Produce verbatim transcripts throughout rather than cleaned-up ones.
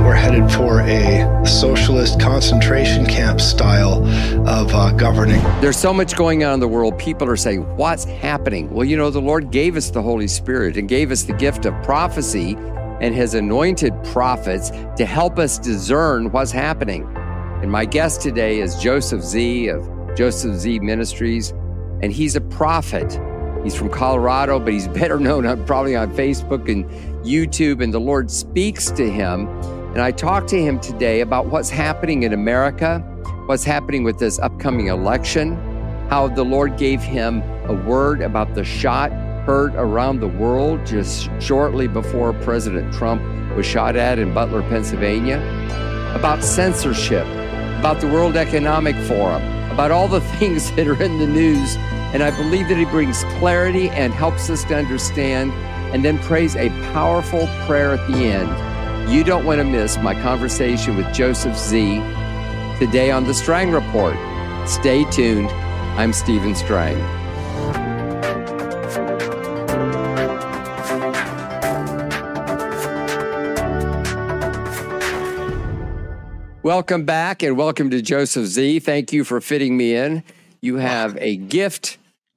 that we're headed for a socialist concentration camp style of uh, governing. There's so much going on in the world. People are saying, what's happening? Well, you know, the Lord gave us the Holy Spirit and gave us the gift of prophecy and has anointed prophets to help us discern what's happening. And my guest today is Joseph Z of Joseph Z Ministries, and he's a prophet. He's from Colorado, but he's better known on, probably on Facebook and YouTube, and the Lord speaks to him. And I talked to him today about what's happening in America, what's happening with this upcoming election, how the Lord gave him a word about the shot heard around the world just shortly before President Trump was shot at in Butler, Pennsylvania, about censorship, about the World Economic Forum, about all the things that are in the news. And I believe that he brings clarity and helps us to understand, and then prays a powerful prayer at the end. You don't want to miss my conversation with Joseph Z today on The Strang Report. Stay tuned. I'm Stephen Strang. Welcome back and welcome to Joseph Z. Thank you for fitting me in. You have a gift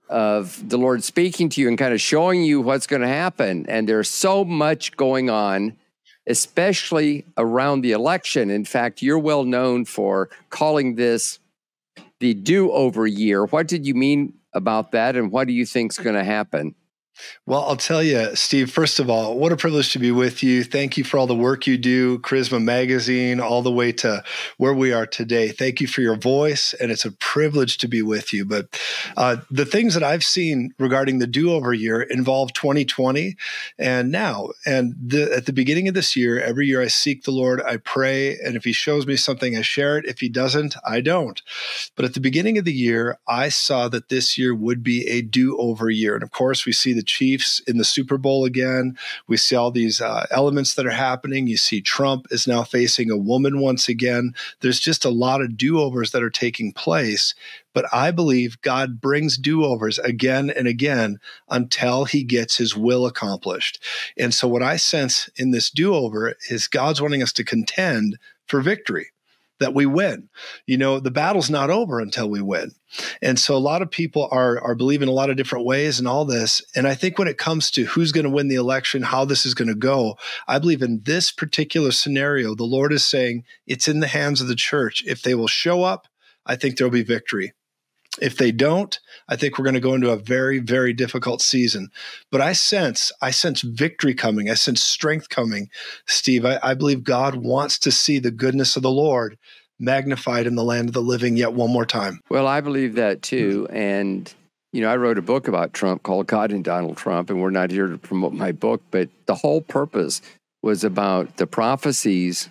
of the Lord speaking to you and kind of showing you what's going to happen. And there's so much going on, especially around the election. In fact, you're well known for calling this the do-over year. What did you mean about that, and what do you think is going to happen? Well, I'll tell you, Steve, first of all, what a privilege to be with you. Thank you for all the work you do, Charisma Magazine, all the way to where we are today. Thank you for your voice, and it's a privilege to be with you. But uh, the things that I've seen regarding the do-over year involve twenty twenty and now. And the, at the beginning of this year, every year I seek the Lord, I pray, and if he shows me something, I share it. If he doesn't, I don't. But at the beginning of the year, I saw that this year would be a do-over year. And of course, we see the Chiefs in the Super Bowl again. We see all these uh, elements that are happening. You see Trump is now facing a woman once again. There's just a lot of do-overs that are taking place. But I believe God brings do-overs again and again until he gets his will accomplished. And so what I sense in this do-over is God's wanting us to contend for victory, that we win. You know, the battle's not over until we win. And so a lot of people are, are believing a lot of different ways and all this. And I think when it comes to who's going to win the election, how this is going to go, I believe in this particular scenario, the Lord is saying it's in the hands of the church. If they will show up, I think there'll be victory. If they don't, I think we're going to go into a very, very difficult season. But I sense, I sense victory coming. I sense strength coming, Steve. I, I believe God wants to see the goodness of the Lord magnified in the land of the living yet one more time. Well, I believe that too. And, you know, I wrote a book about Trump called God and Donald Trump, and we're not here to promote my book, but the whole purpose was about the prophecies,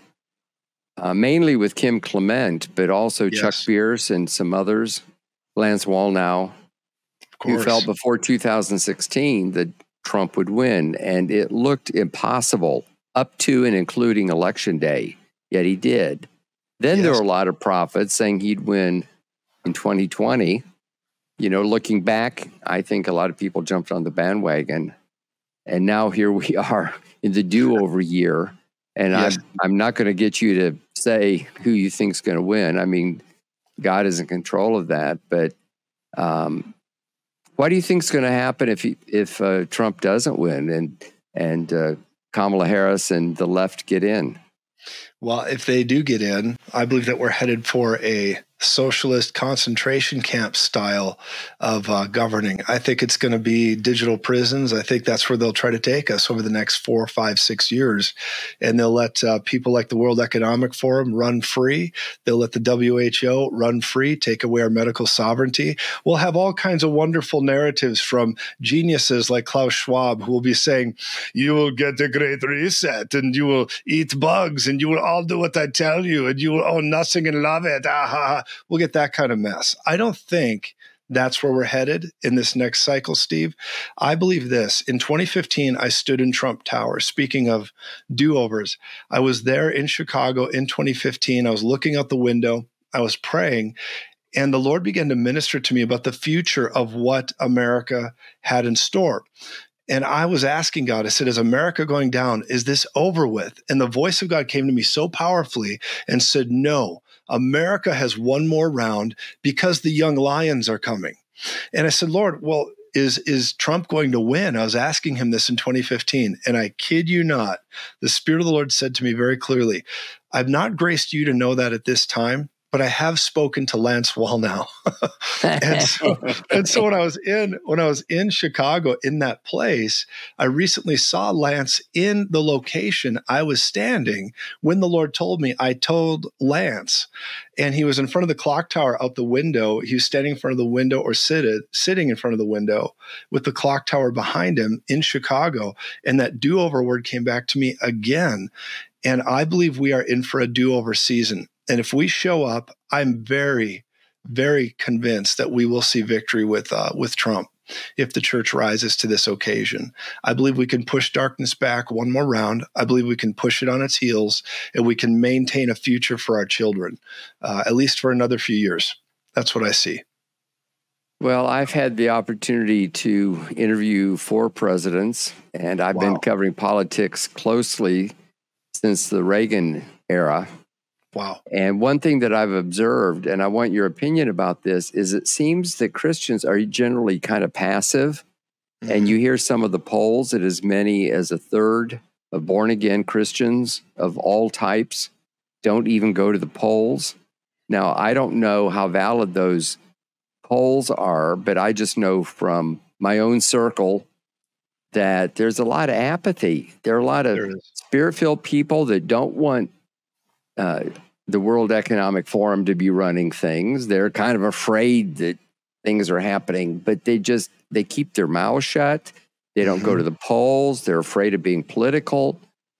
uh, mainly with Kim Clement, but also Yes. Chuck Pierce and some others, Lance Wallnau, who felt before two thousand sixteen that Trump would win. And it looked impossible up to and including Election Day, yet he did. Then Yes. there were a lot of prophets saying he'd win in twenty twenty. You know, looking back, I think a lot of people jumped on the bandwagon. And now here we are in the do-over year. And Yes. I'm, I'm not going to get you to say who you think's going to win. I mean, God is in control of that. But um, what do you think's going to happen if he, if uh, Trump doesn't win and and uh, Kamala Harris and the left get in? Well, if they do get in, I believe that we're headed for a socialist concentration camp style of uh, governing. I think it's going to be digital prisons. I think that's where they'll try to take us over the next four, five, six years. And they'll let uh, people like the World Economic Forum run free. They'll let the W H O run free, take away our medical sovereignty. We'll have all kinds of wonderful narratives from geniuses like Klaus Schwab, who will be saying, you will get a great reset and you will eat bugs and you will all do what I tell you and you will own nothing and love it. Ah, ha, ha. We'll get that kind of mess. I don't think that's where we're headed in this next cycle, Steve. I believe this. In twenty fifteen, I stood in Trump Tower. Speaking of do-overs, I was there in Chicago in twenty fifteen. I was looking out the window. I was praying. And the Lord began to minister to me about the future of what America had in store. And I was asking God, I said, is America going down? Is this over with? And the voice of God came to me so powerfully and said, no, America has one more round because the young lions are coming. And I said, Lord, well, is, is Trump going to win? I was asking him this in twenty fifteen. And I kid you not, the Spirit of the Lord said to me very clearly, I've not graced you to know that at this time, but I have spoken to Lance Wallnau. and so, and so when I was in when I was in Chicago in that place, I recently saw Lance in the location I was standing when the Lord told me. I told Lance, and he was in front of the clock tower out the window. He was standing in front of the window or seated, sitting in front of the window with the clock tower behind him in Chicago. And that do-over word came back to me again. And I believe we are in for a do-over season. And if we show up, I'm very, very convinced that we will see victory with uh, with Trump if the church rises to this occasion. I believe we can push darkness back one more round. I believe we can push it on its heels, and we can maintain a future for our children, uh, at least for another few years. That's what I see. Well, I've had the opportunity to interview four presidents, and I've wow. been covering politics closely since the Reagan era. Wow. And one thing that I've observed, and I want your opinion about this, is it seems that Christians are generally kind of passive. Mm-hmm. And you hear some of the polls that as many as a third of born-again Christians of all types don't even go to the polls. Now, I don't know how valid those polls are, but I just know from my own circle that there's a lot of apathy. There are a lot of spirit-filled people that don't want Uh, the World Economic Forum to be running things. They're kind of afraid that things are happening, but they just, they keep their mouths shut. They don't mm-hmm. go to the polls. They're afraid of being political.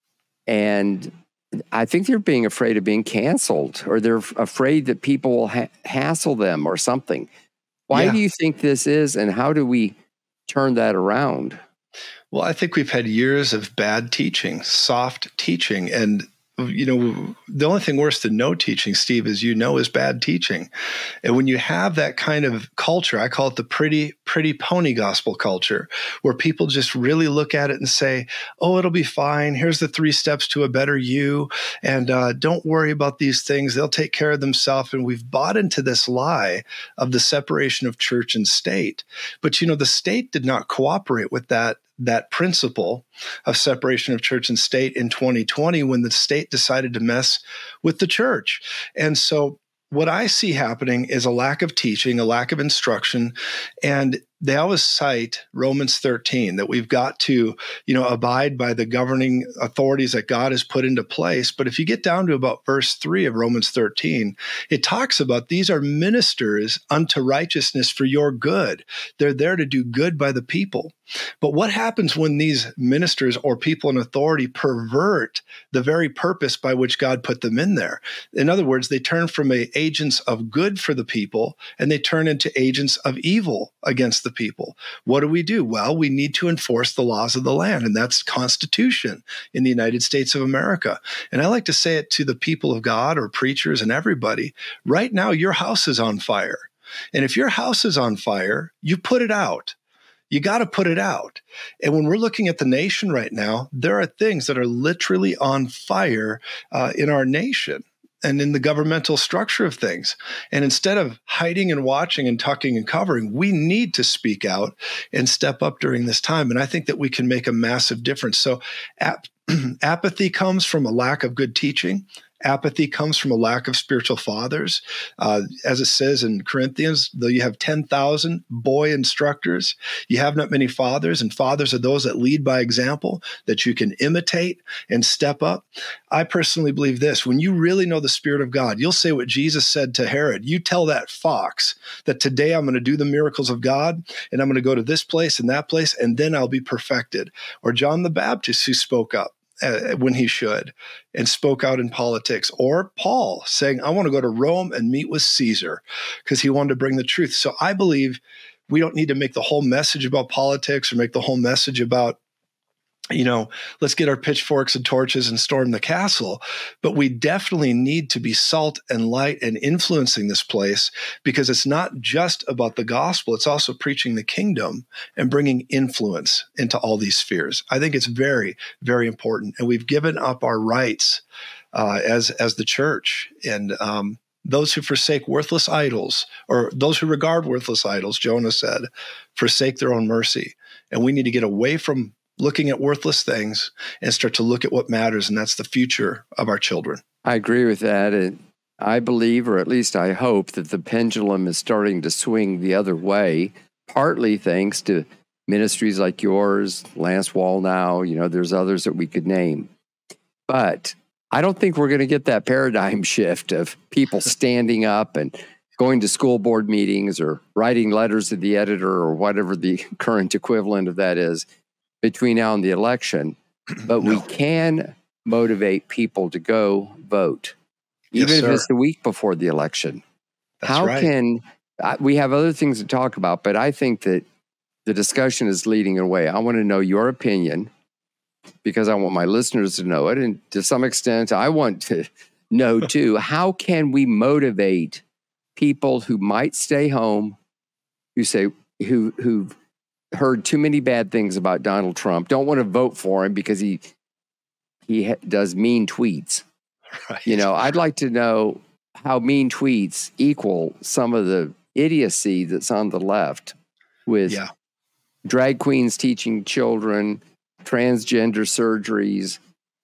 And I think they're being afraid of being canceled, or they're afraid that people will ha- hassle them or something. Why yeah. do you think this is, and how do we turn that around? Well, I think we've had years of bad teaching, soft teaching, and you know, the only thing worse than no teaching, Steve, as you know, is bad teaching. And when you have that kind of culture, I call it the pretty, pretty pony gospel culture, where people just really look at it and say, oh, it'll be fine. Here's the three steps to a better you. And uh, don't worry about these things. They'll take care of themselves. And we've bought into this lie of the separation of church and state. But, you know, the state did not cooperate with that that principle of separation of church and state in twenty twenty when the state decided to mess with the church. And so what I see happening is a lack of teaching, a lack of instruction, and they always cite Romans thirteen, that we've got to, you know, abide by the governing authorities that God has put into place. But if you get down to about verse three of Romans thirteen, it talks about these are ministers unto righteousness for your good. They're there to do good by the people. But what happens when these ministers or people in authority pervert the very purpose by which God put them in there? In other words, they turn from a, agents of good for the people, and they turn into agents of evil against the people. What do we do? Well, we need to enforce the laws of the land, and that's Constitution in the United States of America. And I like to say it to the people of God or preachers and everybody, right now your house is on fire. And if your house is on fire, you put it out. You got to put it out. And when we're looking at the nation right now, there are things that are literally on fire uh, in our nation and in the governmental structure of things. And instead of hiding and watching and tucking and covering, we need to speak out and step up during this time. And I think that we can make a massive difference. So ap- apathy comes from a lack of good teaching. Apathy comes from a lack of spiritual fathers. Uh, as it says in Corinthians, though you have ten thousand boy instructors, you have not many fathers, and fathers are those that lead by example, that you can imitate and step up. I personally believe this. When you really know the Spirit of God, you'll say what Jesus said to Herod. You tell that fox that today I'm going to do the miracles of God, and I'm going to go to this place and that place, and then I'll be perfected. Or John the Baptist, who spoke up Uh, when he should and spoke out in politics, or Paul saying, I want to go to Rome and meet with Caesar, because he wanted to bring the truth. So I believe we don't need to make the whole message about politics or make the whole message about you know, let's get our pitchforks and torches and storm the castle. But we definitely need to be salt and light and influencing this place, because it's not just about the gospel. It's also preaching the kingdom and bringing influence into all these spheres. I think it's very, very important. And we've given up our rights uh, as, as the church. And um, those who forsake worthless idols, or those who regard worthless idols, Jonah said, forsake their own mercy. And we need to get away from looking at worthless things and start to look at what matters, and that's the future of our children. I agree with that. And I believe, or at least I hope, that the pendulum is starting to swing the other way, partly thanks to ministries like yours, Lance Wallnau, you know, there's others that we could name. But I don't think we're going to get that paradigm shift of people standing up and going to school board meetings or writing letters to the editor or whatever the current equivalent of that is between now and the election. But no. we can motivate people to go vote, even yes, if sir. it's the week before the election. That's How right. can, uh, we have other things to talk about, but I think that the discussion is leading away. I want to know your opinion, because I want my listeners to know it. And to some extent, I want to know too, how can we motivate people who might stay home, who say, who, who've heard too many bad things about Donald Trump, don't want to vote for him because he, he ha- does mean tweets. Right. You know, I'd like to know how mean tweets equal some of the idiocy that's on the left with yeah. drag queens teaching children, transgender surgeries.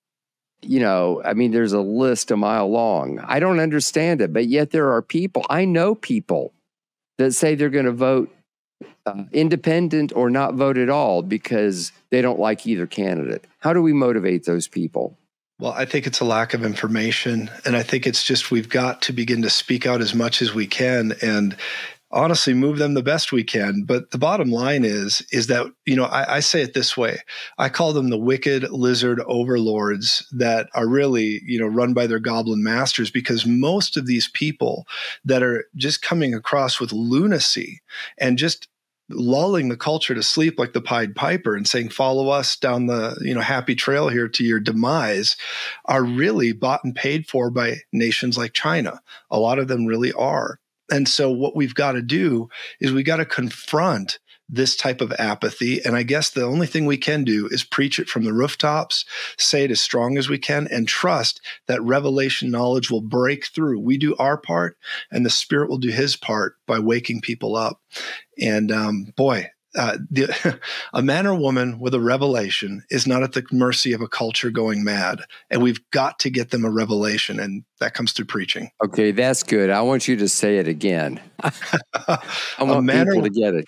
You know, I mean, there's a list a mile long. I don't understand it, but yet there are people, I know people that say they're going to vote uh, independent or not vote at all because they don't like either candidate. How do we motivate those people? Well, I think it's a lack of information. And I think it's just we've got to begin to speak out as much as we can and honestly move them the best we can. But the bottom line is, is that, you know, I, I say it this way. I call them the wicked lizard overlords that are really, you know, run by their goblin masters, because most of these people that are just coming across with lunacy and just lulling the culture to sleep like the Pied Piper and saying, follow us down the, you know, happy trail here to your demise, are really bought and paid for by nations like China. A lot of them really are. And so what we've got to do is we got to confront this type of apathy. And I guess the only thing we can do is preach it from the rooftops, say it as strong as we can, and trust that revelation knowledge will break through. We do our part, and the Spirit will do his part by waking people up. And um, boy, uh, the, a man or woman with a revelation is not at the mercy of a culture going mad. And we've got to get them a revelation, and that comes through preaching. Okay, that's good. I want you to say it again. I want people or, to get it.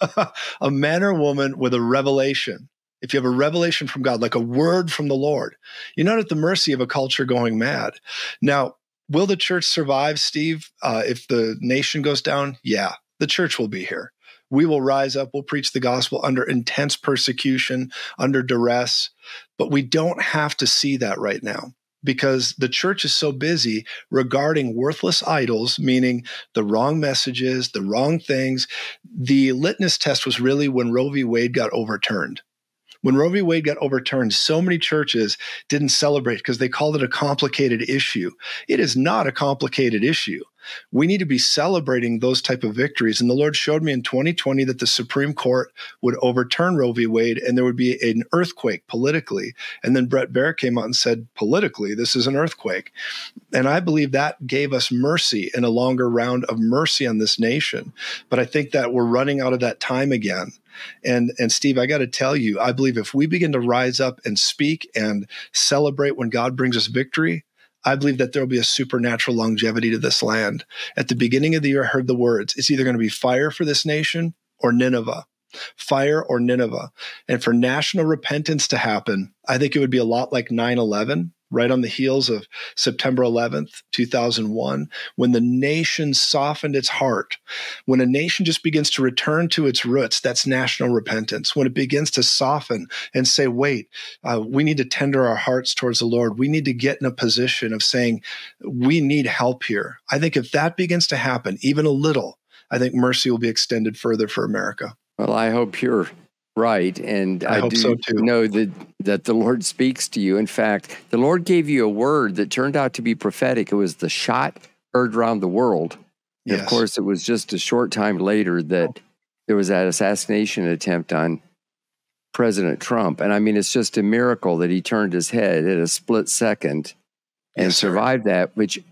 A man or woman with a revelation. If you have a revelation from God, like a word from the Lord, you're not at the mercy of a culture going mad. Now, will the church survive, Steve? Uh, if the nation goes down? Yeah, the church will be here. We will rise up. We'll preach the gospel under intense persecution, under duress. But we don't have to see that right now, because the church is so busy regarding worthless idols, meaning the wrong messages, the wrong things. The litmus test was really when Roe v. Wade got overturned. When Roe v. Wade got overturned, so many churches didn't celebrate because they called it a complicated issue. It is not a complicated issue. We need to be celebrating those type of victories. And the Lord showed me in twenty twenty that the Supreme Court would overturn Roe v. Wade, and there would be an earthquake politically. And then Brett Baer came out and said, politically, this is an earthquake. And I believe that gave us mercy and a longer round of mercy on this nation. But I think that we're running out of that time again. And, and Steve, I got to tell you, I believe if we begin to rise up and speak and celebrate when God brings us victory, I believe that there will be a supernatural longevity to this land. At the beginning of the year, I heard the words, it's either going to be fire for this nation or Nineveh. Fire or Nineveh. And for national repentance to happen, I think it would be a lot like nine eleven, right on the heels of September eleventh, two thousand one, when the nation softened its heart. When a nation just begins to return to its roots, that's national repentance. When it begins to soften and say, wait, uh, we need to tender our hearts towards the Lord. We need to get in a position of saying, we need help here. I think if that begins to happen, even a little, I think mercy will be extended further for America. Well, I hope you're Right. And I I hope do so too. know that, that the Lord speaks to you. In fact, the Lord gave you a word that turned out to be prophetic. It was the shot heard around the world. And Yes. of course, it was just a short time later that there was that assassination attempt on President Trump. And I mean, it's just a miracle that he turned his head at a split second and Yes, sir. survived that, which,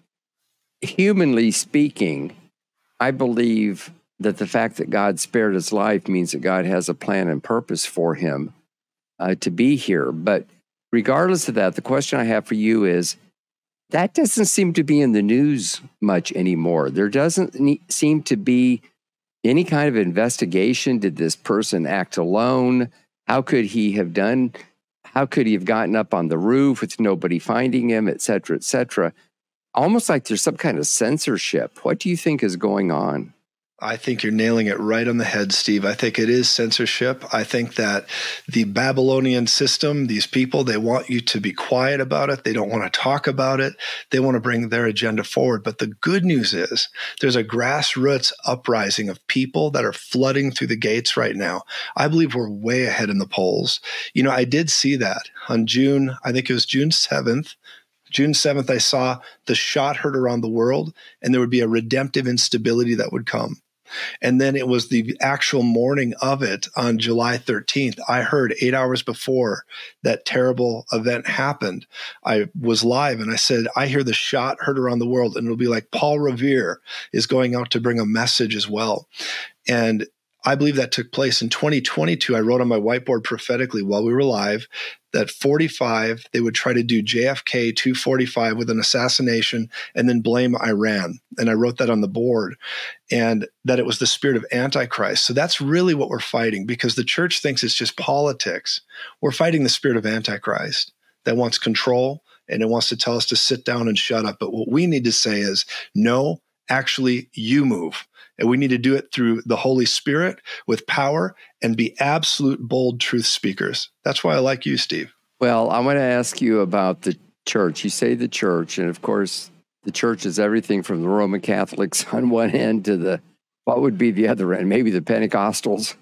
humanly speaking, I believe that the fact that God spared his life means that God has a plan and purpose for him uh, to be here. But regardless of that, the question I have for you is, that doesn't seem to be in the news much anymore. There doesn't ne- seem to be any kind of investigation. Did this person act alone? How could he have done? How could he have gotten up on the roof with nobody finding him, et cetera, et cetera? Almost like there's some kind of censorship. What do you think is going on? I think you're nailing it right on the head, Steve. I think it is censorship. I think that the Babylonian system, these people, they want you to be quiet about it. They don't want to talk about it. They want to bring their agenda forward. But the good news is there's a grassroots uprising of people that are flooding through the gates right now. I believe we're way ahead in the polls. You know, I did see that on June, I think it was June seventh. June seventh, I saw the shot heard around the world, and there would be a redemptive instability that would come. And then it was the actual morning of it on July thirteenth. I heard eight hours before that terrible event happened. I was live and I said, I hear the shot heard around the world, and it'll be like Paul Revere is going out to bring a message as well. And I believe that took place in twenty twenty-two. I wrote on my whiteboard prophetically while we were live that forty-five, they would try to do J F K two forty-five with an assassination and then blame Iran. And I wrote that on the board, and that it was the spirit of Antichrist. So that's really what we're fighting, because the church thinks it's just politics. We're fighting the spirit of Antichrist that wants control, and it wants to tell us to sit down and shut up. But what we need to say is, no, actually, you move. And we need to do it through the Holy Spirit with power and be absolute bold truth speakers. That's why I like you, Steve. Well, I want to ask you about the church. You say the church, and of course, the church is everything from the Roman Catholics on one end to the, what would be the other end, maybe the Pentecostals.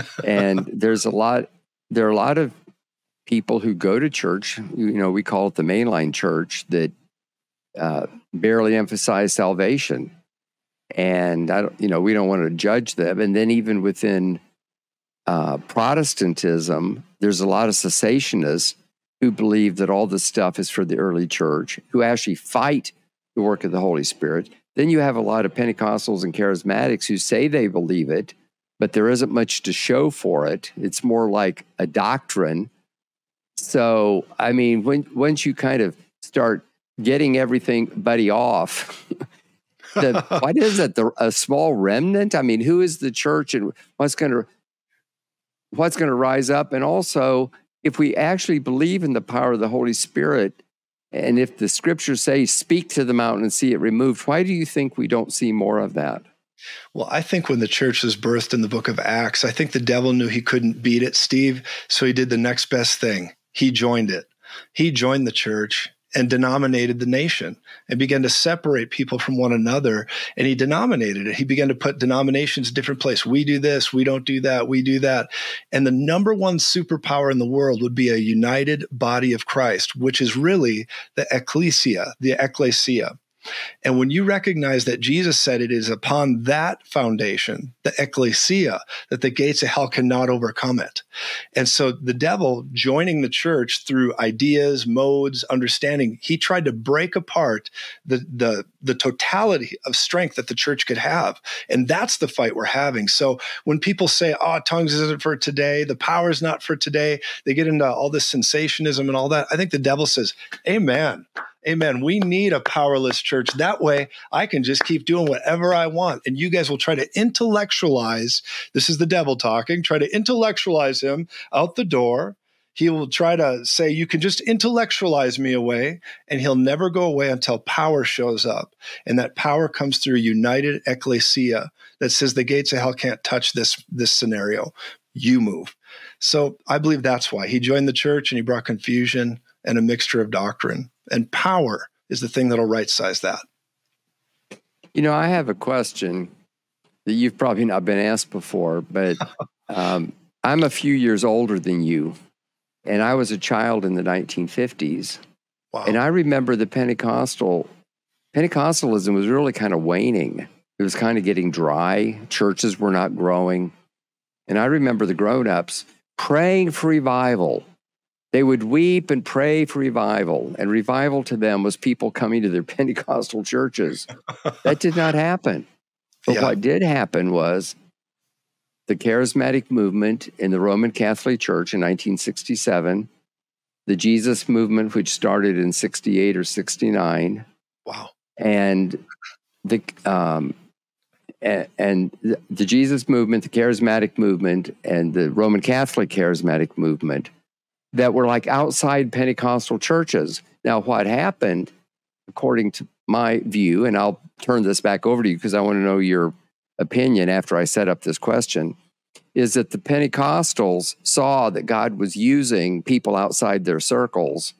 And there's a lot, there are a lot of people who go to church, you know, we call it the mainline church, that uh, barely emphasize salvation. And I don't, you know, we don't want to judge them. And then even within uh, Protestantism, there's a lot of cessationists who believe that all this stuff is for the early church, who actually fight the work of the Holy Spirit. Then you have a lot of Pentecostals and charismatics who say they believe it, but there isn't much to show for it. It's more like a doctrine. So, I mean, when once you kind of start getting everything buddy off, the, what is it? The, a small remnant? I mean, who is the church, and what's going to what's going to rise up? And also, if we actually believe in the power of the Holy Spirit, and if the scriptures say, "Speak to the mountain and see it removed," why do you think we don't see more of that? Well, I think when the church was birthed in the book of Acts, I think the devil knew he couldn't beat it, Steve. So he did the next best thing. He joined it. He joined the church and denominated the nation and began to separate people from one another. And he denominated it. He began to put denominations in different places. We do this, we don't do that, we do that. And the number one superpower in the world would be a united body of Christ, which is really the ecclesia, the ecclesia. And when you recognize that Jesus said it is upon that foundation, the ecclesia, that the gates of hell cannot overcome it. And so the devil, joining the church through ideas, modes, understanding, he tried to break apart the, the, the totality of strength that the church could have. And that's the fight we're having. So when people say, oh, tongues isn't for today, the power is not for today, they get into all this sensationism and all that. I think the devil says, amen. Amen. We need a powerless church. That way I can just keep doing whatever I want. And you guys will try to intellectualize. This is the devil talking, try to intellectualize him out the door. He will try to say, you can just intellectualize me away, and he'll never go away until power shows up. And that power comes through a united ecclesia that says the gates of hell can't touch this, this scenario. You move. So I believe that's why he joined the church, and he brought confusion and a mixture of doctrine. And power is the thing that'll right-size that. You know, I have a question that you've probably not been asked before, but um, I'm a few years older than you, and I was a child in the nineteen fifties. Wow. And I remember the Pentecostal, Pentecostalism was really kind of waning. It was kind of getting dry. Churches were not growing. And I remember the grown-ups praying for revival. They would weep and pray for revival. And revival to them was people coming to their Pentecostal churches. That did not happen. But Yeah. what did happen was the charismatic movement in the Roman Catholic Church in nineteen sixty-seven, the Jesus movement, which started in sixty-eight or sixty-nine, Wow. and the um, and, and the, the Jesus movement, the charismatic movement, and the Roman Catholic charismatic movement that were like outside Pentecostal churches. Now, what happened, according to my view, and I'll turn this back over to you because I want to know your opinion after I set up this question, is that the Pentecostals saw that God was using people outside their circles,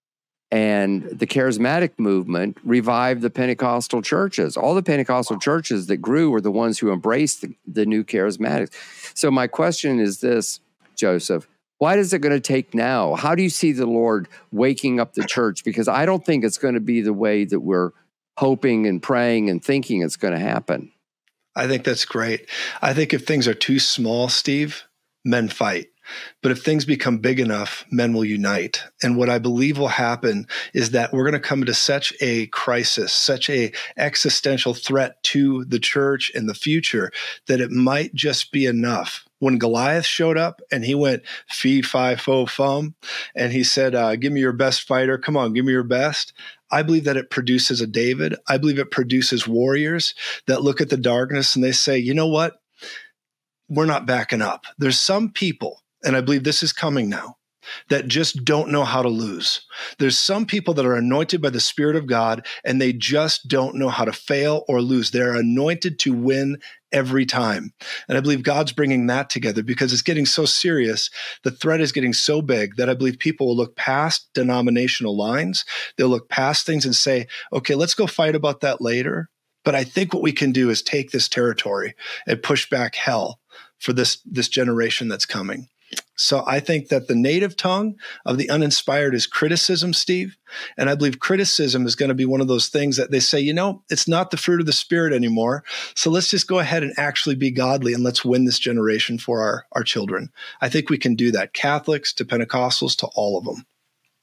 and the charismatic movement revived the Pentecostal churches. All the Pentecostal churches that grew were the ones who embraced the, the new charismatics. So my question is this, Joseph, what is it going to take now? How do you see the Lord waking up the church? Because I don't think it's going to be the way that we're hoping and praying and thinking it's going to happen. I think that's great. I think if things are too small, Steve, men fight. But if things become big enough, men will unite. And what I believe will happen is that we're going to come into such a crisis, such a existential threat to the church in the future, that it might just be enough. When Goliath showed up and he went fee, fi, fo, fum, and he said, uh, give me your best fighter. Come on, give me your best. I believe that it produces a David. I believe it produces warriors that look at the darkness and they say, you know what? We're not backing up. There's some people, and I believe this is coming now, that just don't know how to lose. There's some people that are anointed by the Spirit of God, and they just don't know how to fail or lose. They're anointed to win every time. And I believe God's bringing that together because it's getting so serious. The threat is getting so big that I believe people will look past denominational lines. They'll look past things and say, okay, let's go fight about that later. But I think what we can do is take this territory and push back hell for this, this generation that's coming. So I think that the native tongue of the uninspired is criticism, Steve. And I believe criticism is going to be one of those things that they say, you know, it's not the fruit of the Spirit anymore. So let's just go ahead and actually be godly and let's win this generation for our, our children. I think we can do that. Catholics to Pentecostals to all of them.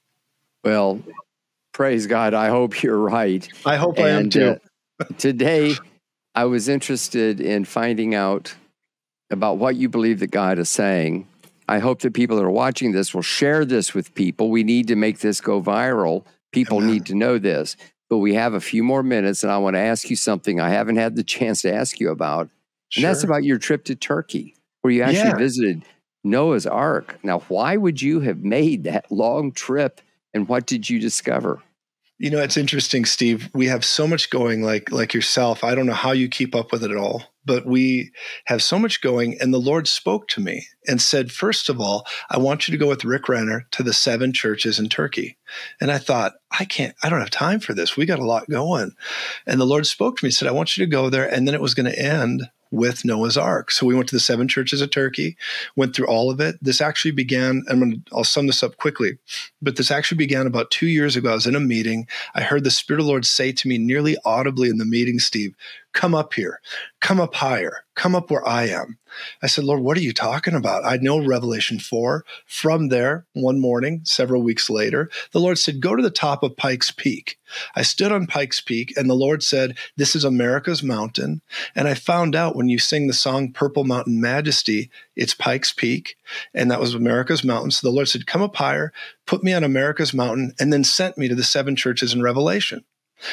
Well, praise God. I hope you're right. I hope and, I am too. uh, today, I was interested in finding out about what you believe that God is saying. I hope that people that are watching this will share this with people. We need to make this go viral. People Amen. need to know this. But we have a few more minutes, and I want to ask you something I haven't had the chance to ask you about. Sure. And that's about your trip to Turkey, where you actually Yeah. visited Noah's Ark. Now, why would you have made that long trip, and what did you discover? You know, it's interesting, Steve. We have so much going, like like yourself. I don't know how you keep up with it all, but we have so much going. And the Lord spoke to me and said, first of all, I want you to go with Rick Renner to the seven churches in Turkey. And I thought, I can't, I don't have time for this. We got a lot going. And the Lord spoke to me, said, I want you to go there. And then it was going to end with Noah's Ark. So we went to the seven churches of Turkey, went through all of it. This actually began, I'm going to, I'll sum this up quickly, but this actually began about two years ago. I was in a meeting. I heard the Spirit of the Lord say to me nearly audibly in the meeting, Steve, come up here, come up higher, come up where I am. I said, Lord, what are you talking about? I know Revelation four. From there, one morning, several weeks later, the Lord said, go to the top of Pikes Peak. I stood on Pikes Peak, and the Lord said, this is America's mountain. And I found out when you sing the song Purple Mountain Majesty, it's Pikes Peak, and that was America's mountain. So the Lord said, come up higher, put me on America's mountain, and then sent me to the seven churches in Revelation.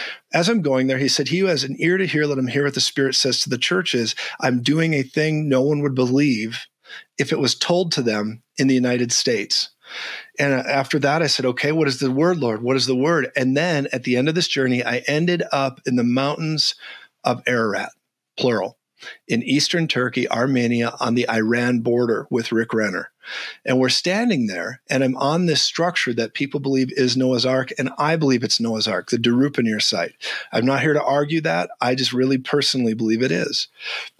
As I'm going there, he said, he who has an ear to hear, let him hear what the Spirit says to the churches. I'm doing a thing no one would believe if it was told to them in the United States. And after that, I said, okay, what is the word, Lord? What is the word? And then at the end of this journey, I ended up in the mountains of Ararat, plural, in eastern Turkey, Armenia, on the Iran border with Rick Renner. And we're standing there, and I'm on this structure that people believe is Noah's Ark, and I believe it's Noah's Ark, the Darupinir site. I'm not here to argue that. I just really personally believe it is.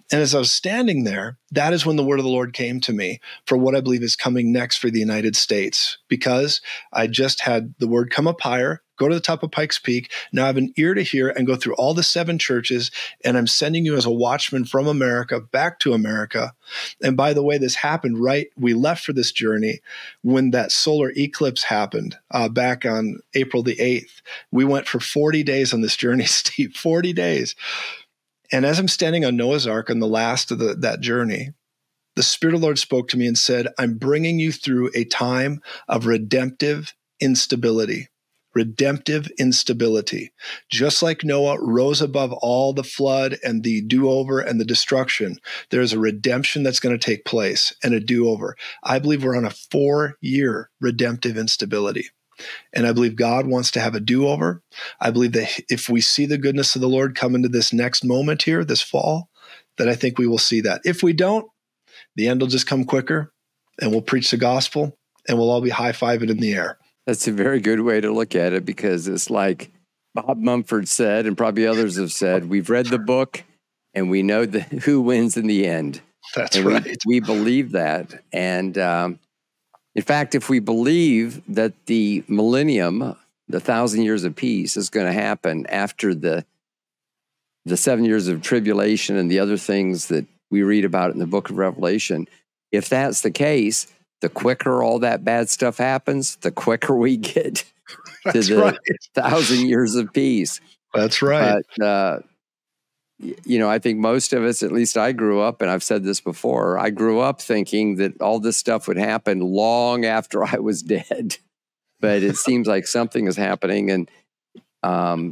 And as I was standing there, that is when the word of the Lord came to me for what I believe is coming next for the United States, because I just had the word come up higher, go to the top of Pikes Peak. Now I have an ear to hear and go through all the seven churches, and I'm sending you as a watchman from America back to America. And by the way, this happened right, we left for this journey when that solar eclipse happened uh, back on April the eighth. We went for forty days on this journey, Steve, forty days. And as I'm standing on Noah's Ark on the last of the, that journey, the Spirit of the Lord spoke to me and said, I'm bringing you through a time of redemptive instability. Redemptive instability. Just like Noah rose above all the flood and the do-over and the destruction, there's a redemption that's going to take place and a do-over. I believe we're on a four-year redemptive instability. And I believe God wants to have a do-over. I believe that if we see the goodness of the Lord come into this next moment here, this fall, that I think we will see that. If we don't, the end will just come quicker, and we'll preach the gospel, and we'll all be high-fiving in the air. That's a very good way to look at it, because it's like Bob Mumford said, and probably others have said, we've read the book, and we know the, who wins in the end. That's and right. We, we believe that. And um, in fact, if we believe that the millennium, the thousand years of peace, is going to happen after the the seven years of tribulation and the other things that we read about in the book of Revelation, if that's the case, the quicker all that bad stuff happens, the quicker we get to the right. thousand years of peace. That's right. But, uh, you know, I think most of us, at least I grew up, and I've said this before, I grew up thinking that all this stuff would happen long after I was dead. But it seems like something is happening. And um,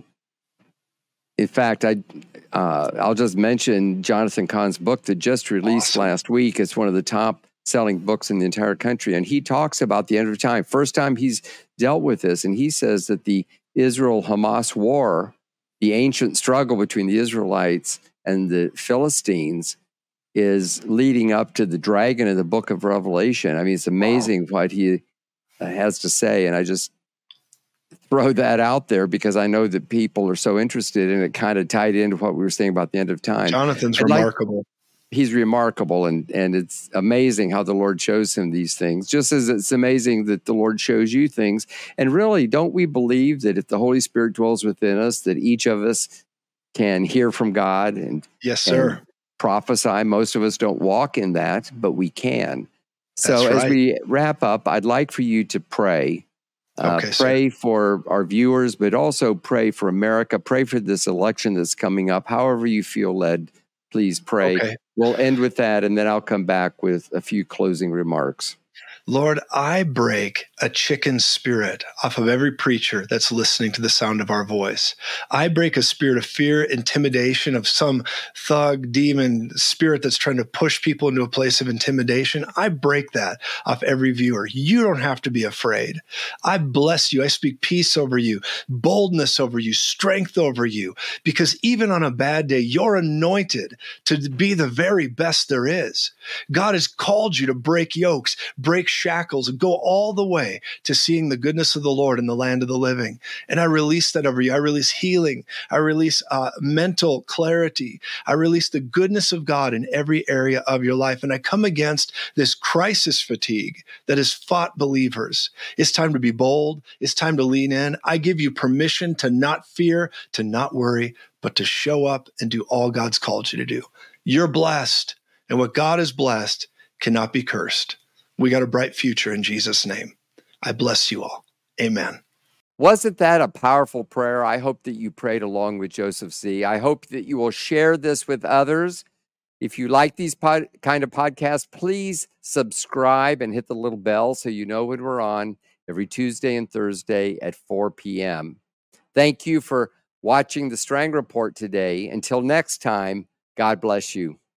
in fact, I, uh, I'll just mention Jonathan Cahn's book that just released awesome. last week. It's one of the top selling books in the entire country. And he talks about the end of time. First time he's dealt with this. And he says that the Israel-Hamas war, the ancient struggle between the Israelites and the Philistines, is leading up to the dragon in the book of Revelation. I mean, it's amazing wow. what he has to say. And I just throw that out there because I know that people are so interested, and it kind of tied into what we were saying about the end of time. Jonathan's I'd remarkable. Like, he's remarkable, and, and it's amazing how the Lord shows him these things, just as it's amazing that the Lord shows you things. And really, don't we believe that if the Holy Spirit dwells within us, that each of us can hear from God and, yes, sir. and prophesy? Most of us don't walk in that, but we can. So That's as right. we wrap up, I'd like for you to pray. Uh, okay, pray sir. for our viewers, but also pray for America. Pray for this election that's coming up. However you feel led, please pray. Okay. We'll end with that, and then I'll come back with a few closing remarks. Lord, I break a chicken spirit off of every preacher that's listening to the sound of our voice. I break a spirit of fear, intimidation, of some thug, demon spirit that's trying to push people into a place of intimidation. I break that off every viewer. You don't have to be afraid. I bless you. I speak peace over you, boldness over you, strength over you, because even on a bad day, you're anointed to be the very best there is. God has called you to break yokes, break shackles, and go all the way to seeing the goodness of the Lord in the land of the living. And I release that over you. I release healing. I release uh, mental clarity. I release the goodness of God in every area of your life. And I come against this crisis fatigue that has fought believers. It's time to be bold. It's time to lean in. I give you permission to not fear, to not worry, but to show up and do all God's called you to do. You're blessed. And what God has blessed cannot be cursed. We got a bright future in Jesus' name. I bless you all. Amen. Wasn't that a powerful prayer? I hope that you prayed along with Joseph C. I hope that you will share this with others. If you like these pod, kind of podcasts, please subscribe and hit the little bell so you know when we're on every Tuesday and Thursday at four p.m. Thank you for watching the Strang Report today. Until next time, God bless you.